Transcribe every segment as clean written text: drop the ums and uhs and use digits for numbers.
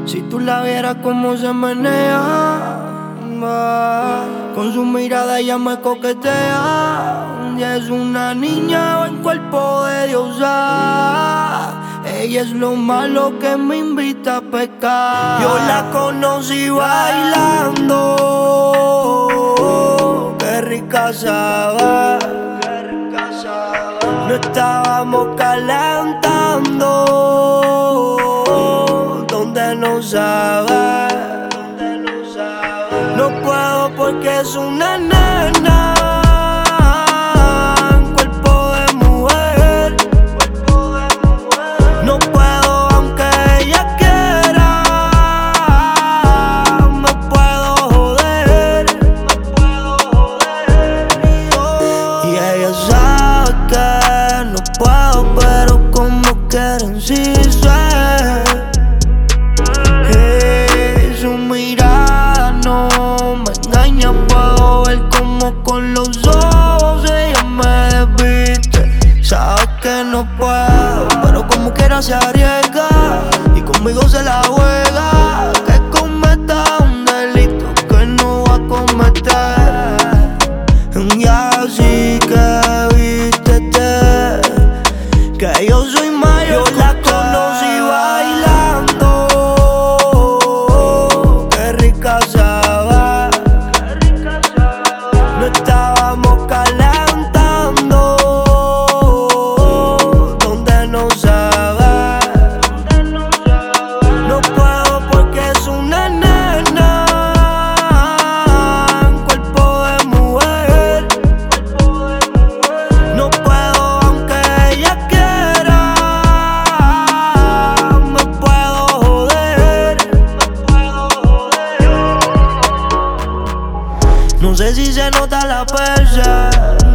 Si tú la vieras como se menea, con su mirada ella me coquetea. Y es una niña en cuerpo de diosa. Ella es lo malo que me invita a pecar. Yo la conocí bailando, qué rica sabe. No estábamos calentando, donde no sabe. No puedo porque es una nena en cuerpo de mujer. No puedo aunque ella quiera, me puedo joder. Y ella sabe que no puedo, pero como quieren sí sé. Su mirada no me engaña, puedo ver como con los ojos ella me desviste. Sabes que no puedo, pero como quiera se arriesga y conmigo se la juega. Que cometa un delito que no va a cometer. Y así que vístete, que yo soy mayor. Yo la conocí bailando, qué rica sabe. No estábamos calentando, donde no sabe. No puedo porque es una nena en cuerpo de mujer. No puedo aunque ella quiera, me puedo joder. No sé si se nota la persa,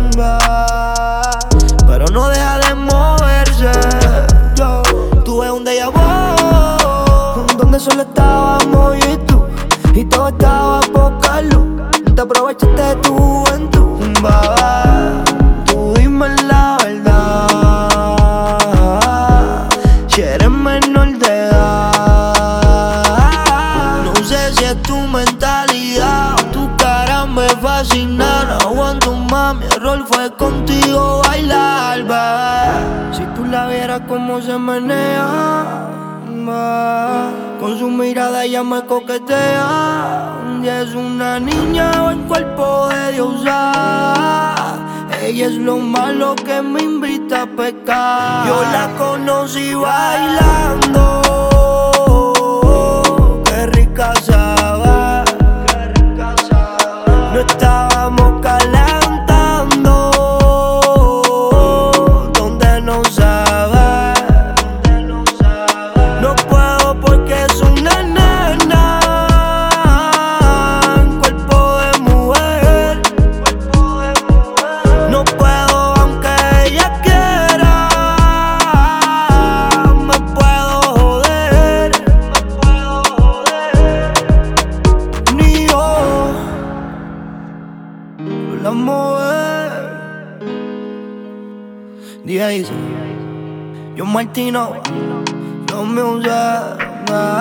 pero no deja de moverse. Tuve un déjà vu, donde solo estábamos y todo estaba poca luz. Te aprovechaste de tu juventud, tú dime la verdad, si eres menor de edad. No sé si es tu mentalidad o tu cara me fascina. No aguanto más, mi error fue contigo bailar, bebé. Si tú la vieras como se menea, con su mirada ella me coquetea. Y es una niña en cuerpo de diosa. Ella es lo malo que me invita a pecar. Yo la conocí bailando, qué rica sabe. No estábamos calentando, donde no sabe. No puedo porque es una nena en cuerpo de mujer. No puedo aunque ella quiera, me puedo joder. Ni yo la mover. Dice John Martino, no me usa.